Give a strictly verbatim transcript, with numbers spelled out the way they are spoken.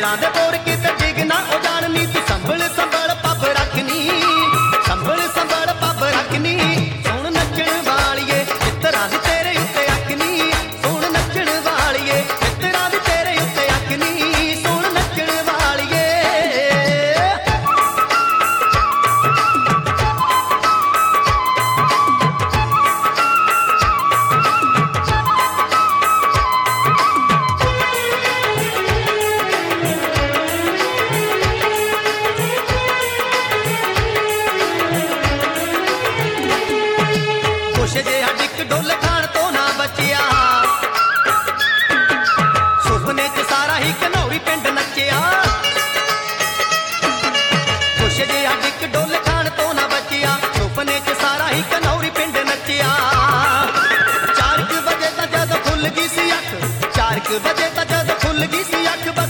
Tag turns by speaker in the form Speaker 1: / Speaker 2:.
Speaker 1: ਪੈਰਾਂ ਦੇ ਬੋੜ ਕਿਤੇ ਡਿੱਗ ਨਾ ਉਹ ਜਾਣਨੀ ਤੂੰ ਸੰਭਲ ਸੰਭਲ ਪੱਬ ਰੱਖਨੀ ਸੰਭਲ ਸੰਭਲ ਪੱਬ ਰੱਖਨੀ ਸੁਣ ਨੱਚਣ ਵਾਲੀਏ ਮਿੱਤਰਾਂ ਦੀ ਤੇਰੇ ਉੱਤੇ ਅੱਖਨੀ ਸੁਣ ਨੱਚਣ ਵਾਲੀਏ ਮਿੱਤਰਾਂ ਦੀ ਤੇਰੇ ਉੱਤੇ ਅੱਖਨੀ ਸੁਣ ਨੱਚਣ ਵਾਲੀਏ ਖੁਸ਼ ਜਿਹਾ ਡਿੱਕ ਡੁੱਲ ਖਾਣ ਤੋਂ ਨਾ ਬਚਿਆ ਸੁਪਨੇ ਚ ਸਾਰਾ ਹੀ ਘਨੌਰੀ ਪਿੰਡ ਨੱਚਿਆ ਖੁਸ਼ ਜਿਹਾ ਡਿੱਕ ਡੁੱਲ ਖਾਣ ਤੋਂ ਨਾ ਬਚਿਆ ਸੁਪਨੇ ਚ ਸਾਰਾ ਹੀ ਘਨੌਰੀ ਪਿੰਡ ਨੱਚਿਆ ਚਾਰ ਕੁ ਵਜੇ ਤਾਂ ਜਦ ਖੁੱਲ ਗਈ ਸੀ ਅੱਖ ਚਾਰ ਕੁ ਵਜੇ ਤਾਂ ਜਦ ਖੁੱਲ ਗਈ ਸੀ ਅੱਖ